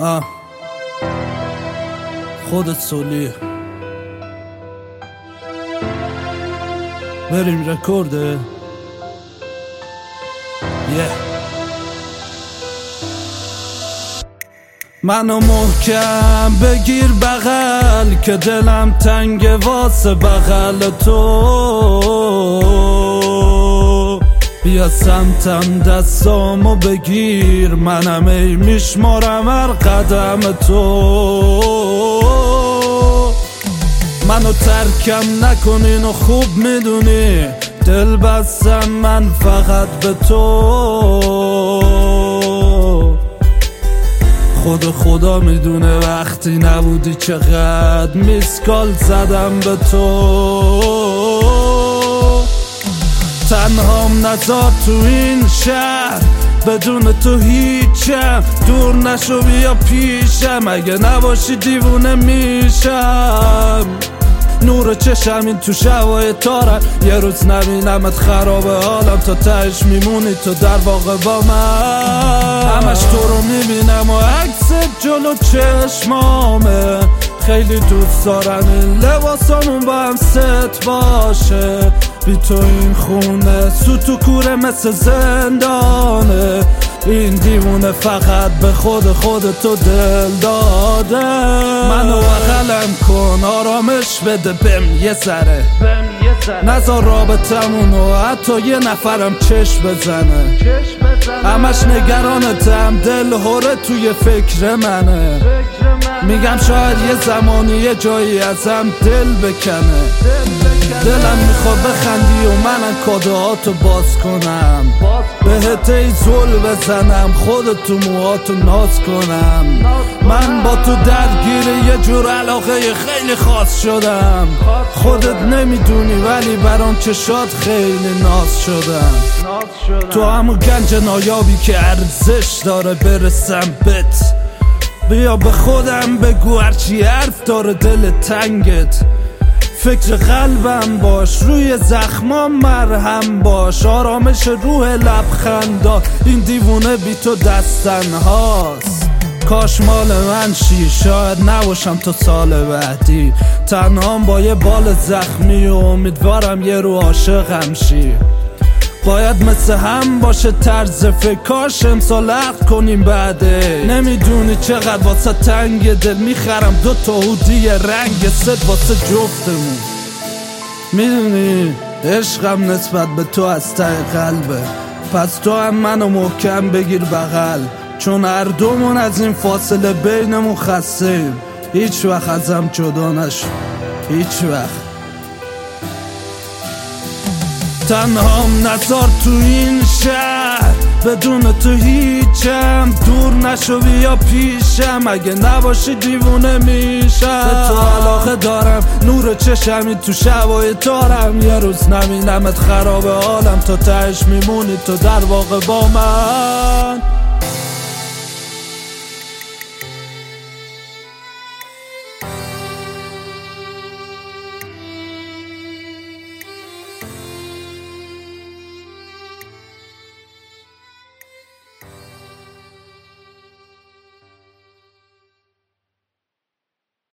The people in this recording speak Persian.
خودت سولی بریم رکورده منو محکم بگیر بغل که دلم تنگ واسه بغل تو بیا سمتم دستامو بگیر منم ای میشمارم هر قدم تو منو ترکم نکنین و خوب میدونی دل بستم من فقط به تو خدا میدونه وقتی نبودی چقدر میسکال زدم به تو تنهام نذار تو این شهر بدون تو هیچم دور نشو بیا پیشم اگه نباشی دیوونه میشم نور چشم این تو شبای تارم یه روز نبینمت خرابه حالم تا تهش میمونی تو در واقع با من همش تو رو میبینم و عکست جلو چشمامه خیلی دوست دارم این لباسامون با هم ست باشه بی تو این خونه سوت و کوره مثل زندانه این دیوونه فقط به خودتو دل داده منو بغلم کن آرامش بده بهم یه ذره نذار رابطمونو حتی یه نفرم چشم بزنه همش نگرانتم دل هره توی فکر منه میگم شاید یه زمانی یه جایی ازم دل بکنه دلم میخواد بخندی و منم کادوهاتو باز کنم بهت ای زل بزنم خودتو موهاتو ناز کنم من با تو درگیر یه جور علاقه خیلی خاص شدم خودت نمیدونی ولی برام چشات خیلی ناز شدم تو همون گنج نایابی که ارزش داره برسم بت بیا به خودم بگو هرچی حرف داره دل تنگت فکر قلبم باش روی زخمام مرهم باش آرامش روح لبخندا این دیوونه بی تو دستن هاست کاش مال من شی شاید نباشم تا سال بعدی تنهام با یه بال زخمی و امیدوارم یه رو عاشقم شی باید مثل هم باشه طرز فکاش امسال عقد کنیم بعده نمیدونی چقدر واسه تنگ دل میخرم 2 تا هودی رنگ ست واسه جفتمون میدونی عشقم نسبت به تو از ته قلبه پس تو هم منو محکم بگیر بغل چون هر دومون از این فاصله بینمون خسته‌ایم هیچ وقت ازم جدا نشو هیچ وقت تنهام نذار تو این شهر بدون تو هیچم دور نشو بیا پیشم اگه نباشی دیوونه میشم به تو علاقه دارم نور چشمی تو شبای تارم یه روز نبینمت خرابه حالم تا تهش میمونی تو در واقع با من